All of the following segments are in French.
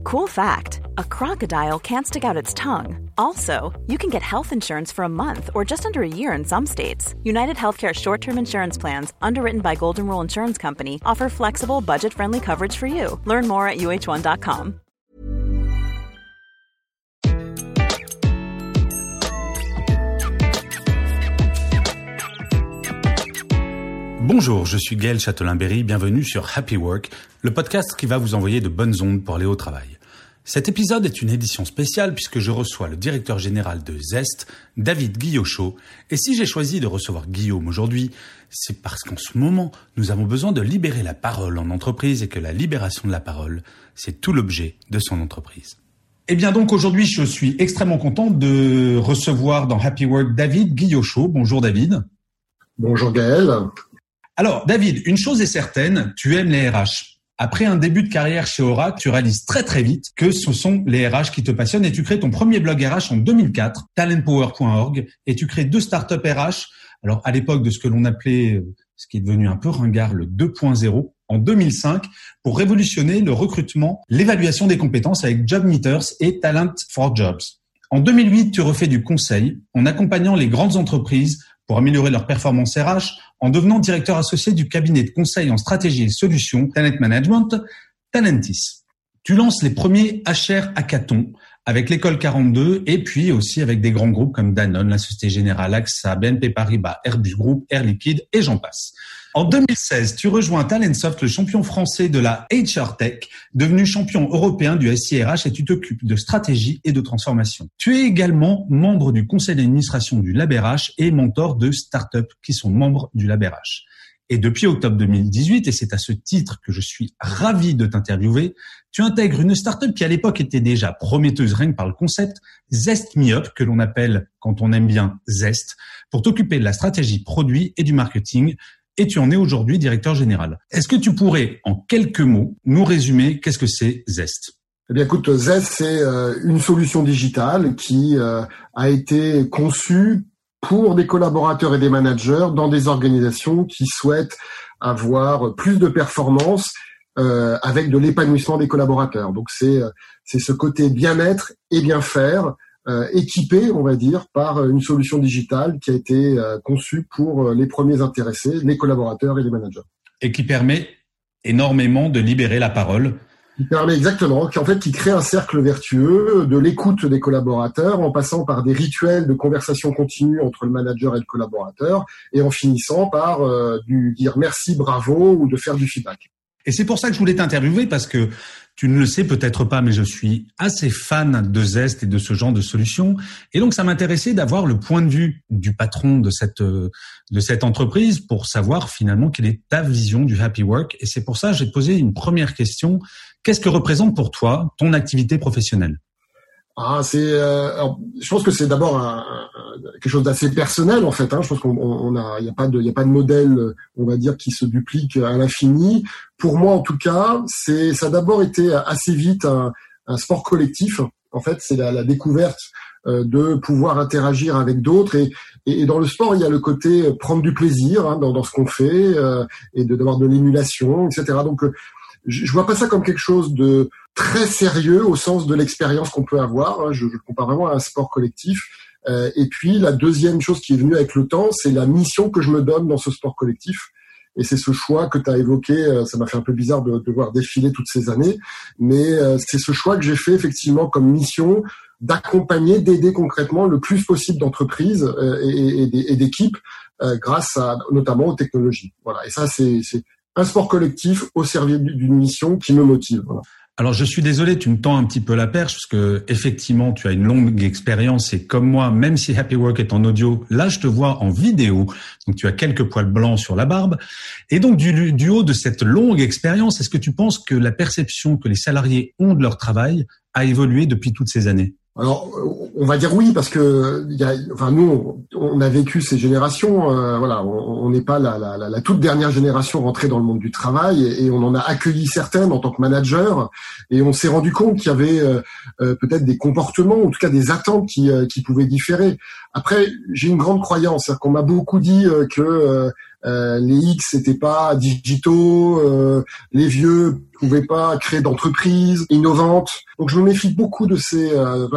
Cool fact, a crocodile can't stick out its tongue. Also, you can get health insurance for a month or just under a year in some states. United Healthcare short-term insurance plans, underwritten by Golden Rule Insurance Company, offer flexible, budget-friendly coverage for you. Learn more at uh1.com. Bonjour, je suis Gaël Châtelain-Berry, bienvenue sur Happy Work, le podcast qui va vous envoyer de bonnes ondes pour aller au travail. Cet épisode est une édition spéciale puisque je reçois le directeur général de Zest, David Guillochot. Et si j'ai choisi de recevoir Guillaume aujourd'hui, c'est parce qu'en ce moment, nous avons besoin de libérer la parole en entreprise et que la libération de la parole, c'est tout l'objet de son entreprise. Et bien donc aujourd'hui, je suis extrêmement content de recevoir dans Happy Work David Guillochot. Bonjour David. Bonjour Gaël. Alors David, une chose est certaine, tu aimes les RH. Après un début de carrière chez Oracle, tu réalises très très vite que ce sont les RH qui te passionnent et tu crées ton premier blog RH en 2004, talentpower.org, et tu crées 2 startups RH. Alors à l'époque de ce que l'on appelait, ce qui est devenu un peu ringard, le 2.0, en 2005, pour révolutionner le recrutement, l'évaluation des compétences avec Job Meeters et Talent for Jobs. En 2008, tu refais du conseil en accompagnant les grandes entreprises pour améliorer leur performance RH, en devenant directeur associé du cabinet de conseil en stratégie et solutions Talent Management, Talentis. Tu lances les premiers HR hackathons avec l'école 42 et puis aussi avec des grands groupes comme Danone, la Société Générale, AXA, BNP Paribas, Airbus Group, Air Liquide et j'en passe. En 2016, tu rejoins Talentsoft, le champion français de la HR Tech, devenu champion européen du SIRH et tu t'occupes de stratégie et de transformation. Tu es également membre du conseil d'administration du LabRH et mentor de startups qui sont membres du LabRH. Et depuis octobre 2018, et c'est à ce titre que je suis ravi de t'interviewer, tu intègres une startup qui à l'époque était déjà prometteuse rien que par le concept, Zest Me Up, que l'on appelle, quand on aime bien, Zest, pour t'occuper de la stratégie produit et du marketing. Et tu en es aujourd'hui directeur général. Est-ce que tu pourrais, en quelques mots, nous résumer qu'est-ce que c'est Zest ? Eh bien, écoute, Zest, c'est une solution digitale qui a été conçue pour des collaborateurs et des managers dans des organisations qui souhaitent avoir plus de performance avec de l'épanouissement des collaborateurs. Donc, c'est ce côté bien-être et bien faire équipé, on va dire, par une solution digitale qui a été conçue pour les premiers intéressés, les collaborateurs et les managers. Et qui permet énormément de libérer la parole. Qui permet exactement, qui crée un cercle vertueux de l'écoute des collaborateurs en passant par des rituels de conversation continue entre le manager et le collaborateur et en finissant par dire merci, bravo ou de faire du feedback. Et c'est pour ça que je voulais t'interviewer parce que tu ne le sais peut-être pas, mais je suis assez fan de Zest et de ce genre de solutions. Et donc, ça m'intéressait d'avoir le point de vue du patron de cette entreprise pour savoir finalement quelle est ta vision du Happy Work. Et c'est pour ça que j'ai posé une première question. Qu'est-ce que représente pour toi ton activité professionnelle ? Je pense que c'est d'abord quelque chose d'assez personnel en fait. Je pense il y a pas de modèle, on va dire, qui se duplique à l'infini. Pour moi, en tout cas, ça a d'abord été assez vite un sport collectif. En fait, c'est la découverte de pouvoir interagir avec d'autres et dans le sport, il y a le côté prendre du plaisir dans ce qu'on fait et d'avoir de l'émulation, etc. Donc je vois pas ça comme quelque chose de très sérieux au sens de l'expérience qu'on peut avoir. Je compare vraiment à un sport collectif. Et puis, la deuxième chose qui est venue avec le temps, c'est la mission que je me donne dans ce sport collectif. Et c'est ce choix que tu as évoqué. Ça m'a fait un peu bizarre de voir défiler toutes ces années. Mais c'est ce choix que j'ai fait effectivement comme mission d'accompagner, d'aider concrètement le plus possible d'entreprises et d'équipes grâce notamment aux technologies. Voilà. Et ça, c'est un sport collectif au service d'une mission qui me motive. Voilà. Alors, je suis désolé, tu me tends un petit peu la perche parce que effectivement, tu as une longue expérience et comme moi, même si Happy Work est en audio, là, je te vois en vidéo. Donc, tu as quelques poils blancs sur la barbe. Et donc, du haut de cette longue expérience, est-ce que tu penses que la perception que les salariés ont de leur travail a évolué depuis toutes ces années ? Alors, on va dire oui, parce que nous, on a vécu ces générations. On n'est pas la toute dernière génération rentrée dans le monde du travail, et on en a accueilli certaines en tant que manager, et on s'est rendu compte qu'il y avait peut-être des comportements, ou en tout cas des attentes qui pouvaient différer. Après, j'ai une grande croyance, c'est-à-dire qu'on m'a beaucoup dit que les X n'étaient pas digitaux, les vieux pouvaient pas créer d'entreprises innovantes. Donc je me méfie beaucoup de ces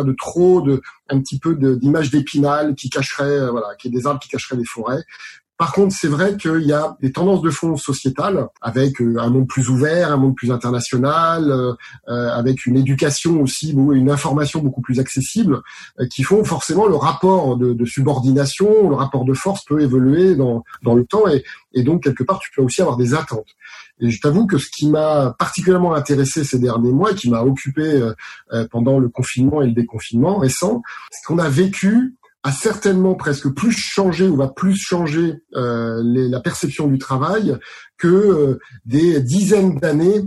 un petit peu d'images d'Épinal qui cacheraient qui est des arbres qui cacheraient des forêts. Par contre, c'est vrai qu'il y a des tendances de fond sociétales avec un monde plus ouvert, un monde plus international, avec une éducation aussi, une information beaucoup plus accessible, qui font forcément le rapport de subordination, le rapport de force peut évoluer dans le temps et donc quelque part tu peux aussi avoir des attentes. Et je t'avoue que ce qui m'a particulièrement intéressé ces derniers mois et qui m'a occupé pendant le confinement et le déconfinement récent, c'est qu'on a vécu a certainement presque plus changé ou va plus changer la perception du travail que des dizaines d'années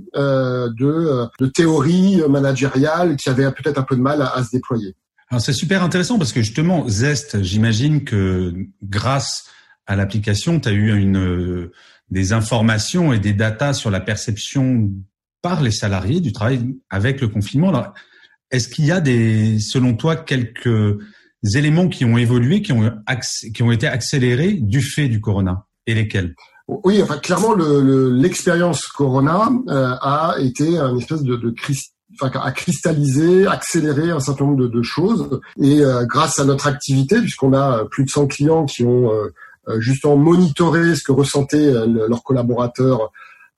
de théorie managériale qui avaient peut-être un peu de mal à se déployer. Alors c'est super intéressant parce que justement Zest, j'imagine que grâce à l'application, tu as eu des informations et des datas sur la perception par les salariés du travail avec le confinement. Alors, est-ce qu'il y a selon toi, quelques éléments qui ont évolué, qui ont été accélérés du fait du corona, et lesquels? Oui, enfin clairement l'expérience corona a été un espèce a cristallisé, accéléré un certain nombre de choses. Et grâce à notre activité, puisqu'on a plus de 100 clients qui ont justement monitoré ce que ressentaient leurs collaborateurs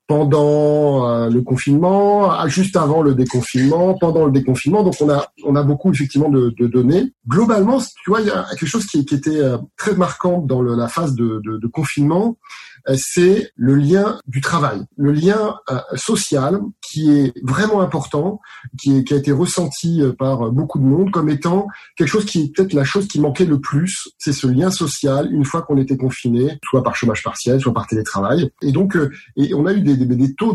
pendant le confinement, juste avant le déconfinement, pendant le déconfinement. Donc on a beaucoup effectivement de données. Globalement, tu vois, il y a quelque chose qui était très marquant dans la phase de confinement, c'est le lien du travail, le lien social qui est vraiment important, qui a été ressenti par beaucoup de monde comme étant quelque chose qui est peut-être la chose qui manquait le plus, c'est ce lien social une fois qu'on était confiné, soit par chômage partiel, soit par télétravail. Et donc et on a eu des taux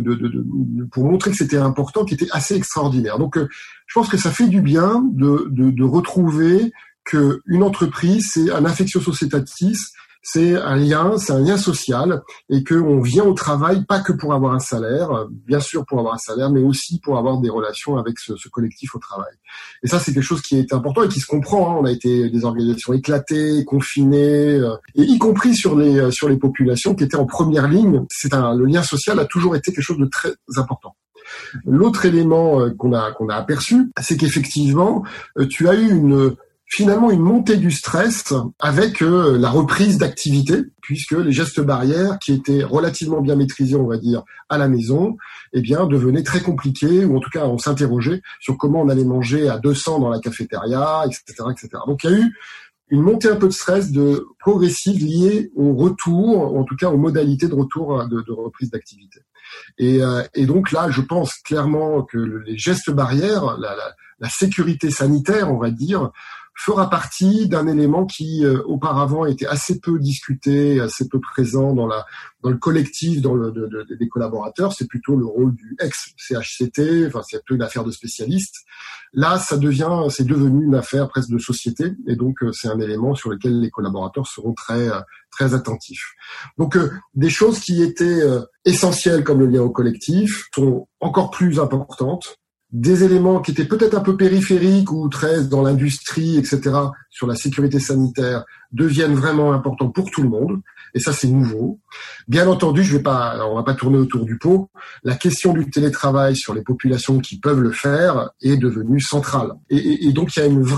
pour montrer que c'était important, qui étaient assez extraordinaires. Donc je pense que ça fait du bien de retrouver que une entreprise, c'est un affectio societatis, c'est un lien social, et que on vient au travail pas que pour avoir un salaire, bien sûr pour avoir un salaire, mais aussi pour avoir des relations avec ce collectif au travail. Et ça, c'est quelque chose qui est important et qui se comprend. Hein. On a été des organisations éclatées, confinées, et y compris sur les populations qui étaient en première ligne. Le lien social a toujours été quelque chose de très important. L'autre élément qu'on a aperçu, c'est qu'effectivement, tu as eu finalement une montée du stress avec la reprise d'activité, puisque les gestes barrières qui étaient relativement bien maîtrisés, on va dire, à la maison, devenaient très compliqués, ou en tout cas on s'interrogeait sur comment on allait manger à 200 dans la cafétéria, etc., etc. Donc il y a eu une montée un peu de stress progressive liée au retour, ou en tout cas aux modalités de retour de reprise d'activité. Et donc là, je pense clairement que les gestes barrières, la sécurité sanitaire, on va dire, fera partie d'un élément qui auparavant était assez peu discuté, assez peu présent dans le collectif, des collaborateurs. C'est plutôt le rôle du ex-CHCT, enfin c'est plutôt une affaire de spécialistes. Là, c'est devenu une affaire presque de société, et donc c'est un élément sur lequel les collaborateurs seront très très attentifs. Donc des choses qui étaient essentielles comme le lien au collectif sont encore plus importantes. Des éléments qui étaient peut-être un peu périphériques ou très dans l'industrie, etc., sur la sécurité sanitaire, deviennent vraiment importants pour tout le monde. Et ça, c'est nouveau. Bien entendu, on va pas tourner autour du pot. La question du télétravail sur les populations qui peuvent le faire est devenue centrale. Et donc, il y a une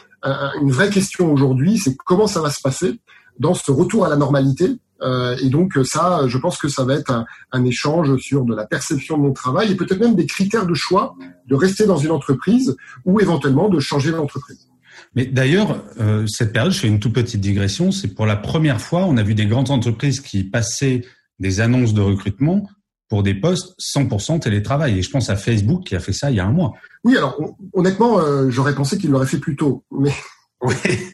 vraie question aujourd'hui, c'est comment ça va se passer dans ce retour à la normalité. Et donc ça, je pense que ça va être un échange sur de la perception de mon travail et peut-être même des critères de choix de rester dans une entreprise ou éventuellement de changer d'entreprise. Mais d'ailleurs, cette période, je fais une toute petite digression, c'est pour la première fois, on a vu des grandes entreprises qui passaient des annonces de recrutement pour des postes 100% télétravail. Et je pense à Facebook qui a fait ça il y a un mois. Oui, alors honnêtement, j'aurais pensé qu'il l'aurait fait plus tôt, mais... Oui.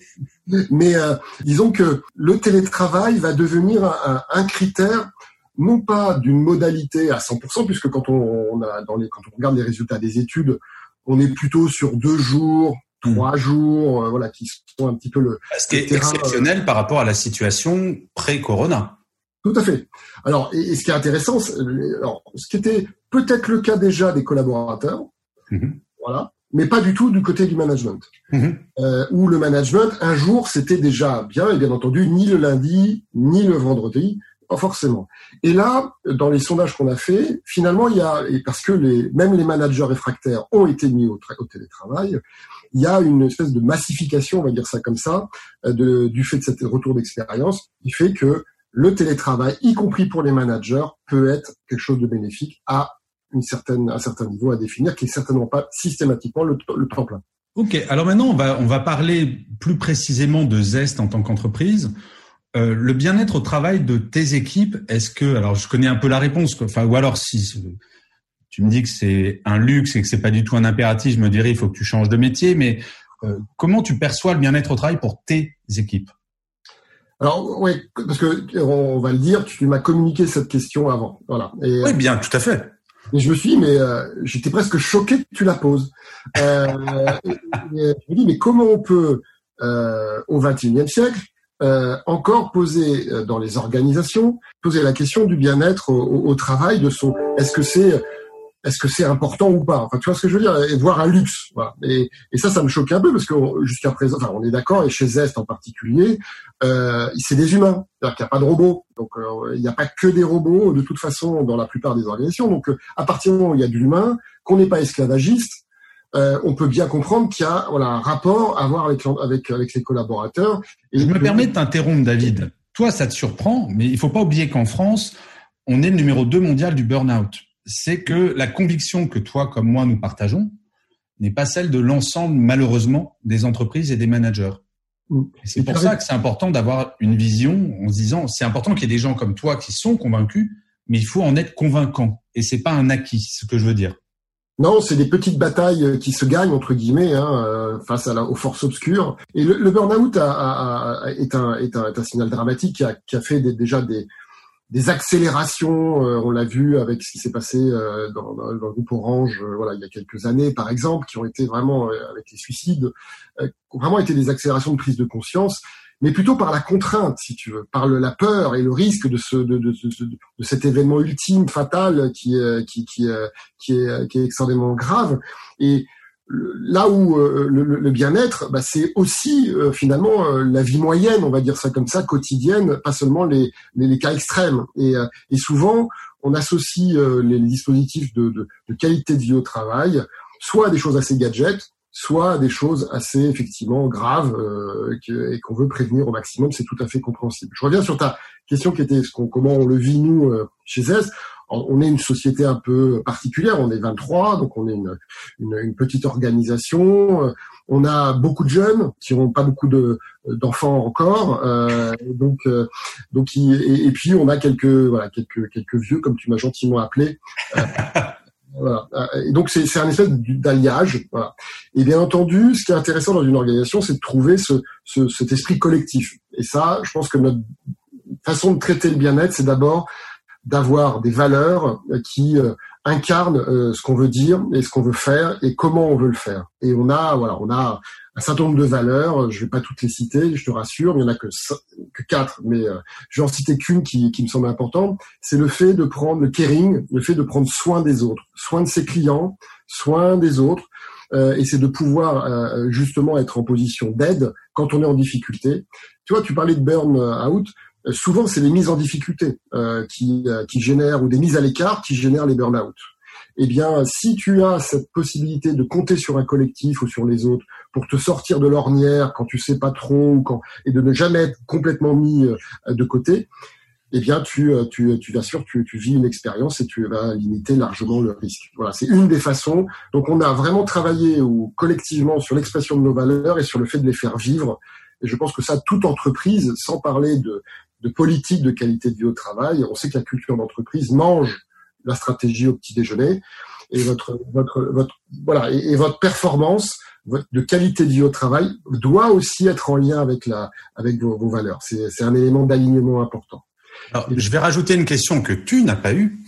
Mais disons que le télétravail va devenir un critère, non pas d'une modalité à 100%, puisque quand on regarde les résultats des études, on est plutôt sur 2 jours, 3 jours, qui sont un petit peu ce qui est exceptionnel par rapport à la situation pré-corona. Tout à fait. Alors, et ce qui est intéressant, ce qui était peut-être le cas déjà des collaborateurs, voilà. mais pas du tout du côté du management. Où le management, un jour, c'était déjà bien, et bien entendu, ni le lundi, ni le vendredi, pas forcément. Et là, dans les sondages qu'on a fait, finalement, et parce que même les managers réfractaires ont été mis au télétravail, il y a une espèce de massification, on va dire ça comme ça, du fait de cet retour d'expérience, qui fait que le télétravail, y compris pour les managers, peut être quelque chose de bénéfique à un certain niveau à définir, qui est certainement pas systématiquement le temps plein. Ok, alors maintenant on va parler plus précisément de Zest en tant qu'entreprise. Le bien-être au travail de tes équipes, alors je connais un peu la réponse, ou alors si tu me dis que c'est un luxe et que c'est pas du tout un impératif, je me dirais il faut que tu changes de métier, mais comment tu perçois le bien-être au travail pour tes équipes? Alors oui, parce que on va le dire, tu m'as communiqué cette question avant, voilà. Oui, bien, tout à fait. Et je me suis dit, j'étais presque choqué que tu la poses. Je me dis, mais comment on peut, au XXIe siècle, encore poser dans les organisations, poser la question du bien-être au travail, est-ce que c'est important ou pas? Enfin, tu vois ce que je veux dire? Et voir un luxe. Voilà. Et ça me choque un peu parce que jusqu'à présent, on est d'accord, et chez Zest en particulier, c'est des humains. C'est-à-dire qu'il n'y a pas de robots. Donc, il n'y a pas que des robots, de toute façon, dans la plupart des organisations. Donc, à partir du moment où il y a de l'humain, qu'on n'est pas esclavagiste, on peut bien comprendre qu'il y a, un rapport à avoir avec les collaborateurs. Et je me permets de t'interrompre, David. Toi, ça te surprend, mais il faut pas oublier qu'en France, on est le numéro 2 mondial du burn-out. C'est que la conviction que toi comme moi nous partageons n'est pas celle de l'ensemble, malheureusement, des entreprises et des managers. Et c'est pour ça que c'est important d'avoir une vision en se disant, c'est important qu'il y ait des gens comme toi qui sont convaincus, mais il faut en être convaincant. Et c'est pas un acquis, ce que je veux dire. Non, c'est des petites batailles qui se gagnent, entre guillemets, face aux forces obscures. Et le burn-out est un signal dramatique qui a fait déjà des accélérations, on l'a vu avec ce qui s'est passé dans le groupe Orange, il y a quelques années, par exemple, qui ont été vraiment, avec les suicides, qui ont vraiment été des accélérations de prise de conscience, mais plutôt par la contrainte, si tu veux, par la peur et le risque de cet événement ultime, fatal, qui est extrêmement grave. Et là où le bien-être, c'est aussi finalement la vie moyenne, on va dire ça comme ça, quotidienne, pas seulement les cas extrêmes. Et souvent, on associe les dispositifs de qualité de vie au travail, soit à des choses assez gadgets, soit à des choses assez effectivement graves et qu'on veut prévenir au maximum. C'est tout à fait compréhensible. Je reviens sur ta question qui était comment on le vit nous chez Zest. On est une société un peu particulière, on est 23, donc on est une petite organisation. On a beaucoup de jeunes qui n'ont pas beaucoup d'enfants encore, et puis on a quelques vieux, comme tu m'as gentiment appelé. Voilà. Et donc c'est un espèce d'alliage. Voilà. Et bien entendu, ce qui est intéressant dans une organisation, c'est de trouver cet esprit collectif. Et ça, je pense que notre façon de traiter le bien-être, c'est d'abord d'avoir des valeurs qui incarnent ce qu'on veut dire et ce qu'on veut faire et comment on veut le faire. Et on a un certain nombre de valeurs. Je vais pas toutes les citer, je te rassure. Il y en a que 4, mais je vais en citer qu'une qui me semble importante. C'est le fait de prendre le caring, le fait de prendre soin des autres, soin de ses clients, soin des autres. Et c'est de pouvoir justement être en position d'aide quand on est en difficulté. Tu vois, tu parlais de burn-out. Souvent, c'est les mises en difficulté qui génèrent, ou des mises à l'écart qui génèrent les burn-out. Eh bien, si tu as cette possibilité de compter sur un collectif ou sur les autres pour te sortir de l'ornière quand tu sais pas trop et de ne jamais être complètement mis de côté, eh bien, tu vis une expérience et tu vas limiter largement le risque. Voilà, c'est une des façons. Donc, on a vraiment travaillé collectivement sur l'expression de nos valeurs et sur le fait de les faire vivre. Et je pense que ça, toute entreprise, sans parler de politique de qualité de vie au travail, on sait que la culture d'entreprise mange la stratégie au petit déjeuner, et votre performance de qualité de vie au travail doit aussi être en lien avec vos valeurs. C'est un élément d'alignement important. Alors, je vais rajouter une question que tu n'as pas eue.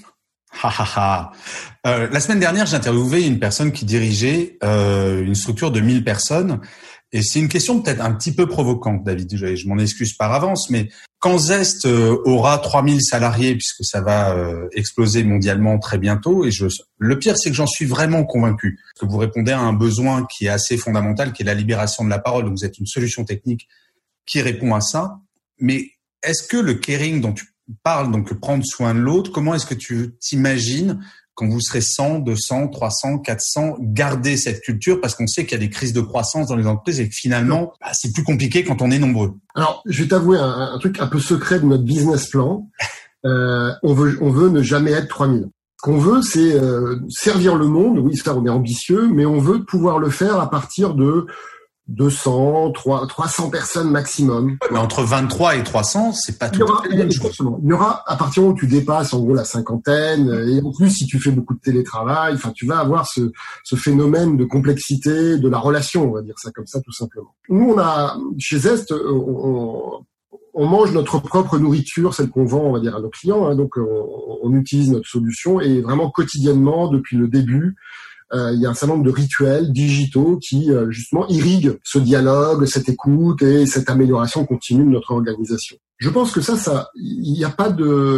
La semaine dernière, j'ai interviewé une personne qui dirigeait une structure de 1000 personnes Et c'est une question peut-être un petit peu provocante, David. Je m'en excuse par avance, mais quand Zest aura 3000 salariés, puisque ça va exploser mondialement très bientôt, le pire, c'est que j'en suis vraiment convaincu, que vous répondez à un besoin qui est assez fondamental, qui est la libération de la parole. Donc, vous êtes une solution technique qui répond à ça. Mais est-ce que le caring dont tu parles, donc prendre soin de l'autre, comment est-ce que tu t'imagines quand vous serez 100, 200, 300, 400, garder cette culture, parce qu'on sait qu'il y a des crises de croissance dans les entreprises et que finalement, c'est plus compliqué quand on est nombreux. Alors, je vais t'avouer un truc un peu secret de notre business plan. On veut ne jamais être 3000. Ce qu'on veut, c'est servir le monde. Oui, ça, on est ambitieux, mais on veut pouvoir le faire à partir de 200, 300 personnes maximum. Mais entre 23 et 300, c'est pas tout à fait la même chose. Il y aura, à partir du moment où tu dépasses en gros la cinquantaine, et en plus si tu fais beaucoup de télétravail, enfin tu vas avoir ce phénomène de complexité de la relation, on va dire ça comme ça tout simplement. Nous chez Zest, on mange notre propre nourriture, celle qu'on vend, on va dire, à nos clients, hein, donc on utilise notre solution et vraiment quotidiennement depuis le début. Il y a un certain nombre de rituels digitaux qui justement irriguent ce dialogue, cette écoute et cette amélioration continue de notre organisation. Je pense que il n'y a pas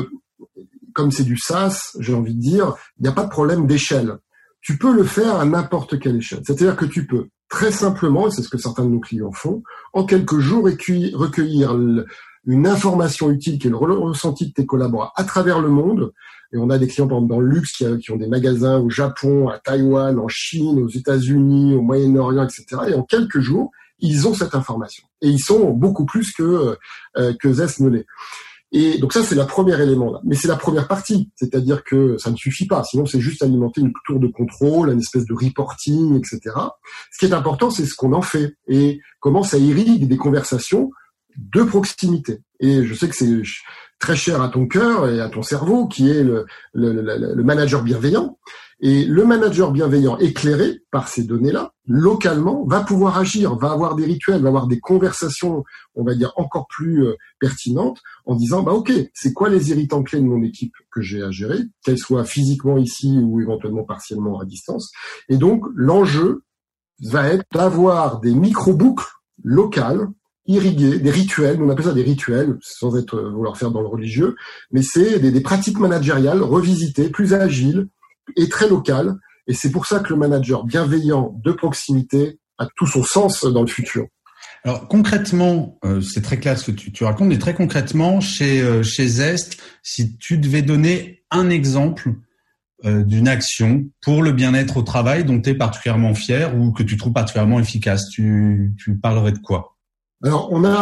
comme c'est du SaaS, j'ai envie de dire, il n'y a pas de problème d'échelle. Tu peux le faire à n'importe quelle échelle. C'est-à-dire que tu peux très simplement, et c'est ce que certains de nos clients font, en quelques jours recueillir une information utile qui est le ressenti de tes collaborateurs à travers le monde. Et on a des clients, par exemple, dans le luxe qui ont des magasins au Japon, à Taïwan, en Chine, aux États-Unis, au Moyen-Orient, etc. Et en quelques jours, ils ont cette information. Et ils sont beaucoup plus que Zest ne l'est. Et donc ça, c'est le premier élément là. Mais c'est la première partie. C'est-à-dire que ça ne suffit pas. Sinon, c'est juste alimenter une tour de contrôle, une espèce de reporting, etc. Ce qui est important, c'est ce qu'on en fait et comment ça irrigue des conversations de proximité. Et je sais que c'est très cher à ton cœur et à ton cerveau, qui est le manager bienveillant. Et le manager bienveillant, éclairé par ces données-là, localement, va pouvoir agir, va avoir des rituels, va avoir des conversations, on va dire, encore plus pertinentes, en disant, OK, c'est quoi les irritants clés de mon équipe que j'ai à gérer, qu'elles soient physiquement ici ou éventuellement partiellement à distance. Et donc, l'enjeu va être d'avoir des micro-boucles locales, irriguer des rituels, on appelle ça des rituels, sans vouloir faire dans le religieux, mais c'est des pratiques managériales revisitées, plus agiles et très locales. Et c'est pour ça que le manager bienveillant de proximité a tout son sens dans le futur. Alors concrètement, c'est très clair ce que tu racontes, mais très concrètement, chez Zest, si tu devais donner un exemple d'une action pour le bien-être au travail dont tu es particulièrement fier ou que tu trouves particulièrement efficace, tu parlerais de quoi ? Alors on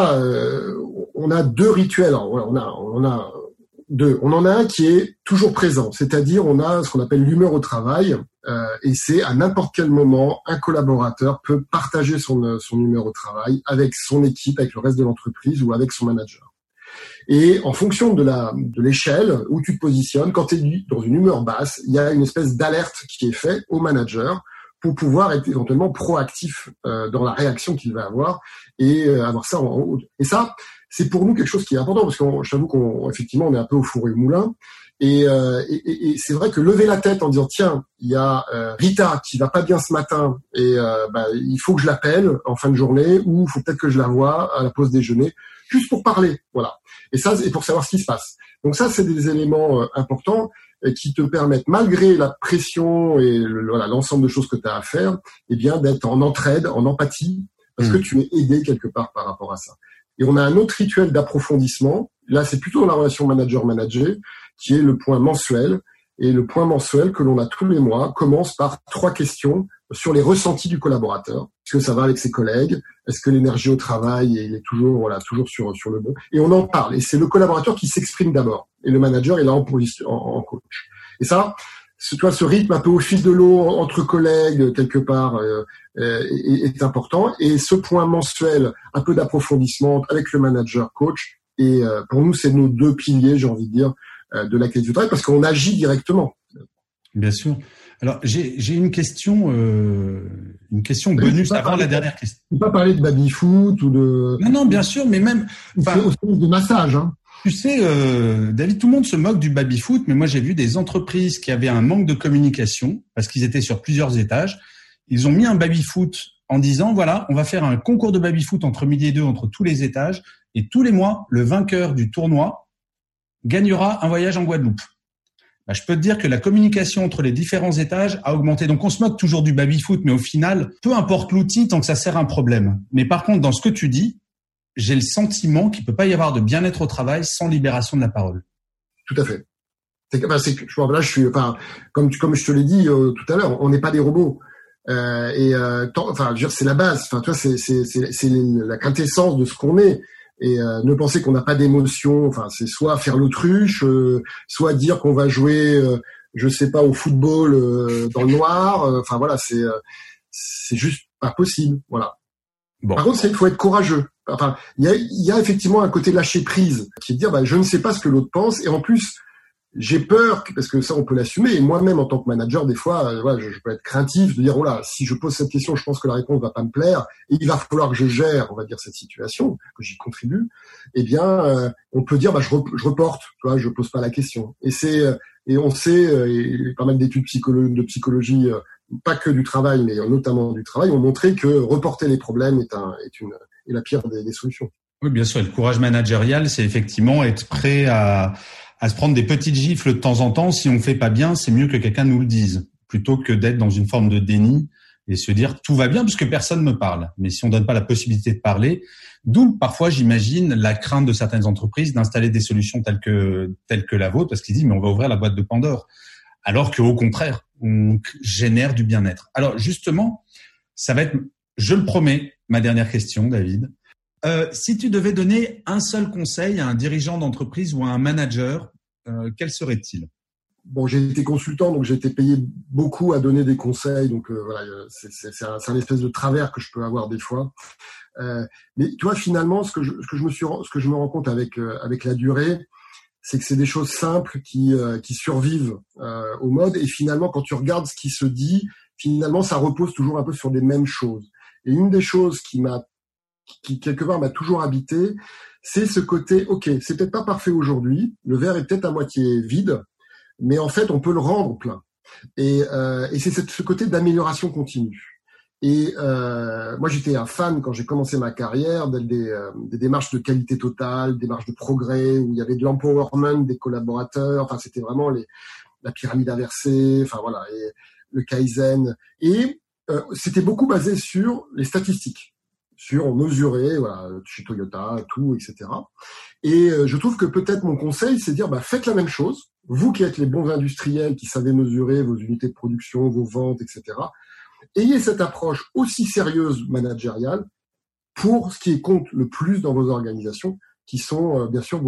a deux rituels. Alors, on a deux. On en a un qui est toujours présent, c'est-à-dire on a ce qu'on appelle l'humeur au travail, et c'est à n'importe quel moment un collaborateur peut partager son humeur au travail avec son équipe, avec le reste de l'entreprise ou avec son manager. Et en fonction de l'échelle où tu te positionnes, quand tu es dans une humeur basse, il y a une espèce d'alerte qui est faite au manager pour pouvoir être éventuellement proactif dans la réaction qu'il va avoir et avoir ça en haut. Et ça, c'est pour nous quelque chose qui est important parce que je t'avoue qu'effectivement on est un peu au four et au moulin. Et c'est vrai que lever la tête en disant tiens, il y a Rita qui va pas bien ce matin et il faut que je l'appelle en fin de journée ou il faut peut-être que je la voie à la pause déjeuner juste pour parler, voilà. Et ça, et pour savoir ce qui se passe. Donc ça, c'est des éléments importants qui te permettent, malgré la pression et l'ensemble de choses que tu as à faire, eh bien d'être en entraide, en empathie, parce que tu es aidé quelque part par rapport à ça. Et on a un autre rituel d'approfondissement. Là, c'est plutôt dans la relation manager-manager, qui est le point mensuel. Et le point mensuel que l'on a tous les mois commence par 3 questions sur les ressentis du collaborateur. Est-ce que ça va avec ses collègues? Est-ce que l'énergie au travail, il est toujours sur le bon? Et on en parle. Et c'est le collaborateur qui s'exprime d'abord. Et le manager est là en coach. Et ça, ce rythme un peu au fil de l'eau entre collègues, quelque part, est important. Et ce point mensuel, un peu d'approfondissement avec le manager coach. Et pour nous, c'est nos 2 piliers, j'ai envie de dire, de la qualité du travail, parce qu'on agit directement. Bien sûr. Alors, j'ai une question bonus avant la dernière question. On ne peut pas parler de baby-foot ou de... Non, bien sûr, mais même... Au sens de massage, hein. Tu sais, David, tout le monde se moque du baby-foot, mais moi, j'ai vu des entreprises qui avaient un manque de communication parce qu'ils étaient sur plusieurs étages Ils ont mis un baby-foot en disant, voilà, on va faire un concours de baby-foot entre midi et 2, entre tous les étages, et tous les mois, le vainqueur du tournoi gagnera un voyage en Guadeloupe. Je peux te dire que la communication entre les différents étages a augmenté. Donc, on se moque toujours du baby-foot, mais au final, peu importe l'outil tant que ça sert à un problème. Mais par contre, dans ce que tu dis, j'ai le sentiment qu'il peut pas y avoir de bien-être au travail sans libération de la parole. Tout à fait. Là, je suis, comme je te l'ai dit tout à l'heure, on n'est pas des robots. Je veux dire, c'est la base. Enfin, tu vois, c'est la quintessence de ce qu'on est. Et ne penser qu'on n'a pas d'émotion, c'est soit faire l'autruche, soit dire qu'on va jouer, je sais pas, au football dans le noir. C'est juste pas possible. Voilà. Bon. Par contre, il faut être courageux. Il y a effectivement un côté lâcher prise, qui est de dire, je ne sais pas ce que l'autre pense, et en plus, j'ai peur, parce que ça, on peut l'assumer. Et moi-même, en tant que manager, des fois, je peux être craintif de dire, oh là, si je pose cette question, je pense que la réponse va pas me plaire. Et il va falloir que je gère, on va dire, cette situation, que j'y contribue. Eh bien, on peut dire, je reporte, tu vois, je pose pas la question. Et on sait, et pas mal d'études de psychologie, pas que du travail, mais notamment du travail, ont montré que reporter les problèmes est la pire des solutions. Oui, bien sûr. Le courage managérial, c'est effectivement être prêt à se prendre des petites gifles de temps en temps. Si on fait pas bien, c'est mieux que quelqu'un nous le dise, plutôt que d'être dans une forme de déni et se dire tout va bien puisque personne me parle. Mais si on donne pas la possibilité de parler, d'où parfois j'imagine la crainte de certaines entreprises d'installer des solutions telles que la vôtre, parce qu'ils disent mais on va ouvrir la boîte de Pandore, alors qu'au contraire on génère du bien-être. Alors justement, ça va être, je le promets, ma dernière question, David. Si tu devais donner un seul conseil à un dirigeant d'entreprise ou à un manager, quel serait-il ? Bon, j'ai été consultant, donc j'ai été payé beaucoup à donner des conseils. Donc c'est un espèce de travers que je peux avoir des fois. Mais tu vois, finalement, ce que je me rends compte avec la durée, c'est que c'est des choses simples qui survivent au mode. Et finalement, quand tu regardes ce qui se dit, finalement, ça repose toujours un peu sur des mêmes choses. Et une des choses qui quelque part m'a toujours habité, c'est ce côté, ok, c'est peut-être pas parfait aujourd'hui, le verre est peut-être à moitié vide, mais en fait, on peut le rendre plein. Et c'est ce côté d'amélioration continue. Et moi, j'étais un fan quand j'ai commencé ma carrière des démarches de qualité totale, des démarches de progrès, où il y avait de l'empowerment des collaborateurs. Enfin, c'était vraiment la pyramide inversée. Enfin voilà, et le Kaizen. Et c'était beaucoup basé sur les statistiques. On mesurait, voilà, chez Toyota, tout, etc. Et je trouve que peut-être mon conseil, c'est de dire, faites la même chose. Vous qui êtes les bons industriels, qui savez mesurer vos unités de production, vos ventes, etc. Ayez cette approche aussi sérieuse managériale pour ce qui compte le plus dans vos organisations, qui sont bien sûr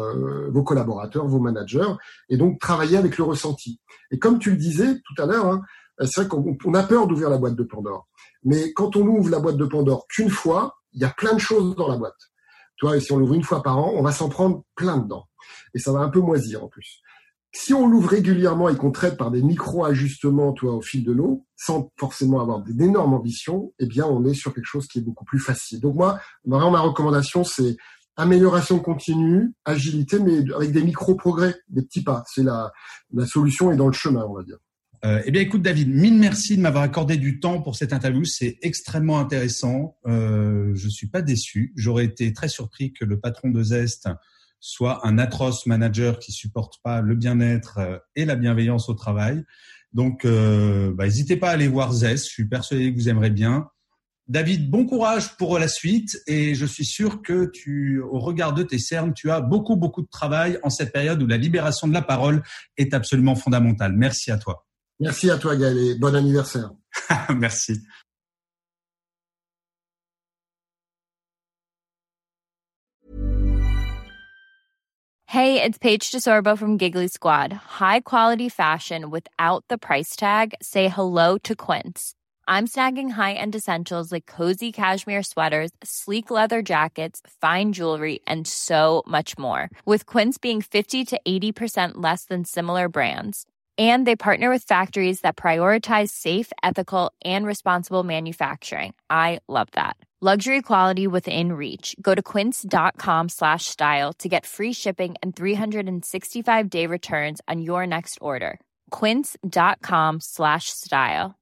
vos collaborateurs, vos managers, et donc travaillez avec le ressenti. Et comme tu le disais tout à l'heure, c'est vrai qu'on a peur d'ouvrir la boîte de Pandore. Mais quand on ouvre la boîte de Pandore qu'une fois, il y a plein de choses dans la boîte. Tu vois, et si on l'ouvre une fois par an, on va s'en prendre plein dedans. Et ça va un peu moisir en plus. Si on l'ouvre régulièrement et qu'on traite par des micro-ajustements, tu vois, au fil de l'eau, sans forcément avoir d'énormes ambitions, eh bien, on est sur quelque chose qui est beaucoup plus facile. Donc moi, vraiment, ma recommandation, c'est amélioration continue, agilité, mais avec des micro-progrès, des petits pas. C'est la solution est dans le chemin, on va dire. Eh bien, écoute, David, mille merci de m'avoir accordé du temps pour cette interview. C'est extrêmement intéressant. Je suis pas déçu. J'aurais été très surpris que le patron de Zest soit un atroce manager qui supporte pas le bien-être et la bienveillance au travail. Donc, n'hésitez pas à aller voir Zest. Je suis persuadé que vous aimerez bien. David, bon courage pour la suite et je suis sûr que au regard de tes cernes, tu as beaucoup, beaucoup de travail en cette période où la libération de la parole est absolument fondamentale. Merci à toi. Merci à toi, Gaël, et bon anniversaire. Merci. Hey, it's Paige DeSorbo from Giggly Squad. High quality fashion without the price tag. Say hello to Quince. I'm snagging high-end essentials like cozy cashmere sweaters, sleek leather jackets, fine jewelry, and so much more. With Quince being 50 to 80% less than similar brands. And they partner with factories that prioritize safe, ethical, and responsible manufacturing. I love that. Luxury quality within reach. Go to quince.com/style to get free shipping and 365-day returns on your next order. Quince.com/style.